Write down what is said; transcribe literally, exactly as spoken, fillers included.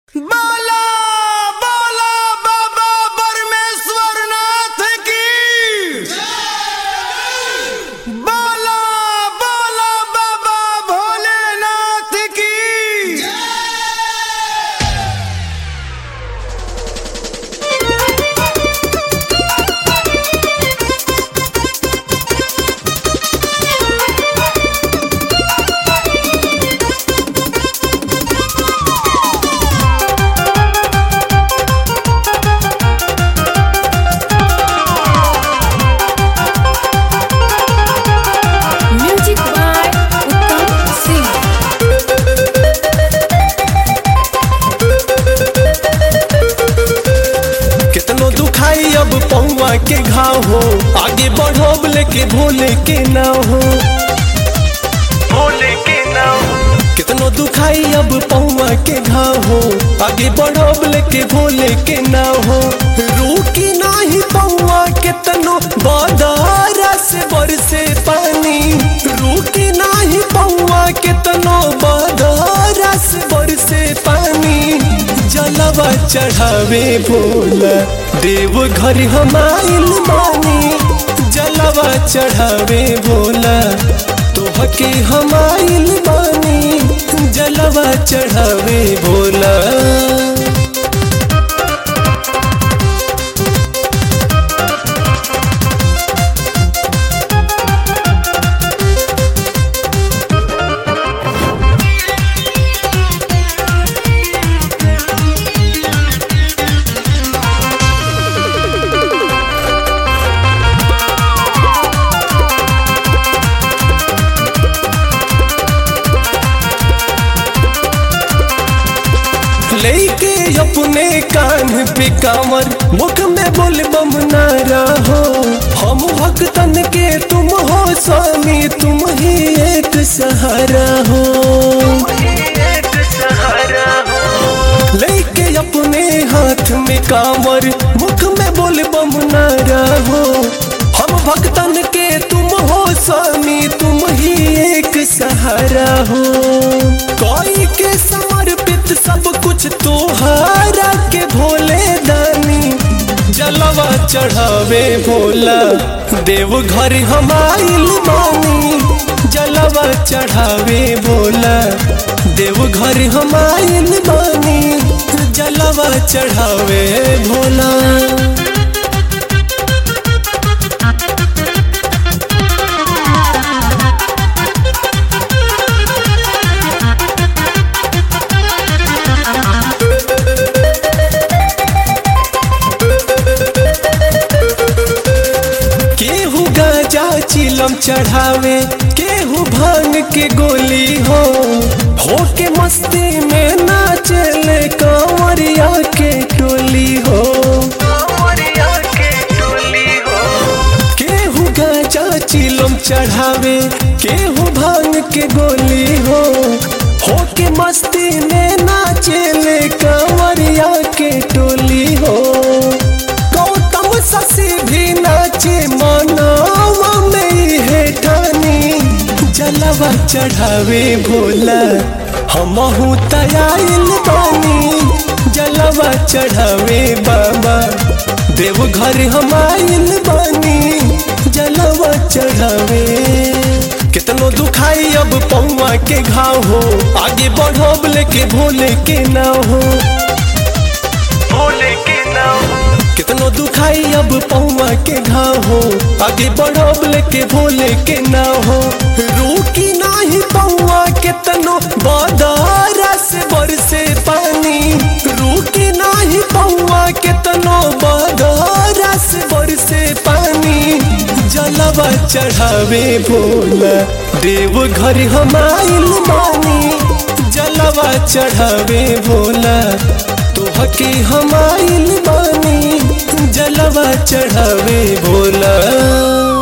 बाला बाला बाबा परमेश्वर नाथ की बाला बाला बाबा भोलेनाथ की। अब पौवा के घाव हो, आगे बढ़ोब लेके भोले के नाव हो, भोले के नाव। कितनो दुखाई अब पौवा के घाव हो, आगे बढ़ोब लेके भोले के नाव हो। रूकी नाही पौवा कितनो बादारा से बरसे पानी, रूकी नाही पौवा कितनो बादारा से बरसे पानी। जलवा चढ़ावे भोला देव घर हमाइल मानी, जलवा चढ़ावे भोला तोहके हमाइल मानी, जलवा चढ़ावे भोला। लेके अपने कान पे कांवर, मुख में बोल बम नारा हो। हम भक्तन के तुम हो स्वामी, तुम ही एक सहारा हो, लेके अपने हाथ में कांवर, मुख में बोल बम नारा हो। हम भक्तन के तुम हो स्वामी, तुम ही एक सहारा हो। कोई के समर्पित सब कुछ तोहारा के भोले दानी, जलवा चढ़ावे भोला देव घर हमाइल मानी, जलवा चढ़ावे भोला देव घर हमाइल मानी, जलवा चढ़ावे भोला। चिलम चढ़ावे केहू भांग के गोली हो, हो के मस्ती में नाचले कांवरिया के टोली हो, केहू गाजा चिलम चढ़ावे केहू भांग के गोली हो, हो के मस्ती में नाचले कांवरिया के टोली हो। गौतम शशि भी नाचे मनावा जलवा चढ़ावे भोला हमहू तयाइल बानी, जलवा चढ़ावे बाबा देव घर हमाइल बानी, जलवा चढ़ावे। कितनो दुखाई अब पौवा के घाव हो, आगे बढ़ोब लेके भोले के नाव हो, भोले के नाव। कितनो दुखाई अब पौवा के घाव हो, आगे बढ़ोब लेके भोले के नाव हो। रूकी नाही पौवा कितनो बादारा से बरसे पानी, रूकी नाही पौवा कितनो बादारा से बरसे पानी। जलवा चढ़ावे भोला देव घर हमाइल मानी, जलवा चढ़ावे भोला तोहके हमाइल मानी, जलवा चढ़ावे भोला।